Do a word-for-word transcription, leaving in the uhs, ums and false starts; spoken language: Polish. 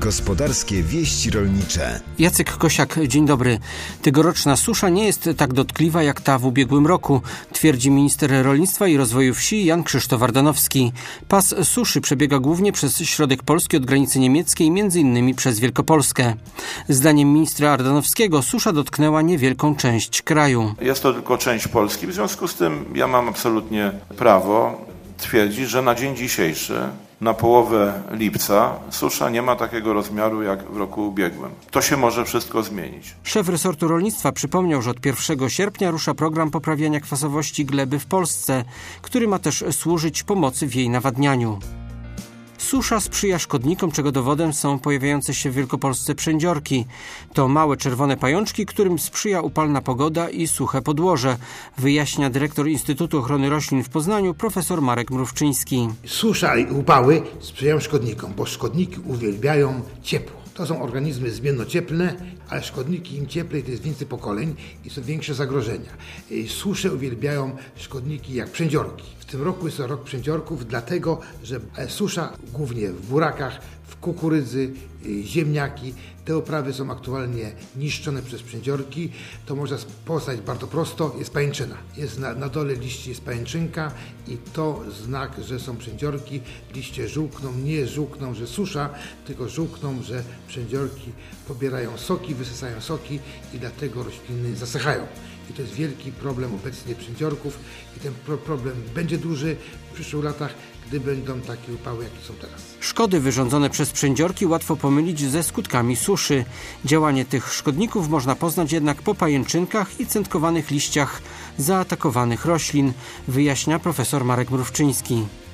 Gospodarskie wieści rolnicze. Jacek Kosiak, dzień dobry. Tegoroczna susza nie jest tak dotkliwa jak ta w ubiegłym roku, twierdzi minister rolnictwa i rozwoju wsi Jan Krzysztof Ardanowski. Pas suszy przebiega głównie przez środek Polski od granicy niemieckiej, między innymi przez Wielkopolskę. Zdaniem ministra Ardanowskiego susza dotknęła niewielką część kraju. Jest to tylko część Polski, w związku z tym ja mam absolutnie prawo twierdzić, że na dzień dzisiejszy, na połowę lipca, susza nie ma takiego rozmiaru jak w roku ubiegłym. To się może wszystko zmienić. Szef resortu rolnictwa przypomniał, że od pierwszego sierpnia rusza program poprawiania kwasowości gleby w Polsce, który ma też służyć pomocy w jej nawadnianiu. Susza sprzyja szkodnikom, czego dowodem są pojawiające się w Wielkopolsce przędziorki. To małe czerwone pajączki, którym sprzyja upalna pogoda i suche podłoże, wyjaśnia dyrektor Instytutu Ochrony Roślin w Poznaniu profesor Marek Mrówczyński. Susza i upały sprzyjają szkodnikom, bo szkodniki uwielbiają ciepło. To są organizmy zmiennocieplne, ale szkodniki im cieplej to jest więcej pokoleń i są większe zagrożenia. Susze uwielbiają szkodniki jak przędziorki. W tym roku jest to rok przędziorków, dlatego że susza głównie w burakach, w kukurydzy, ziemniaki. Te uprawy są aktualnie niszczone przez przędziorki. To można poznać bardzo prosto, jest pajęczyna. Jest na, na dole liści jest pajęczynka i to znak, że są przędziorki. Liście żółkną, nie żółkną, że susza, tylko żółkną, że przędziorki pobierają soki, wysysają soki i dlatego rośliny zasychają. I to jest wielki problem obecnie przędziorków i ten pro- problem będzie duży w przyszłych latach, gdy będą takie upały, jakie są teraz. Szkody wyrządzone przez przędziorki łatwo pomylić ze skutkami suszy. Działanie tych szkodników można poznać jednak po pajęczynkach i cętkowanych liściach zaatakowanych roślin, wyjaśnia profesor Marek Mrówczyński.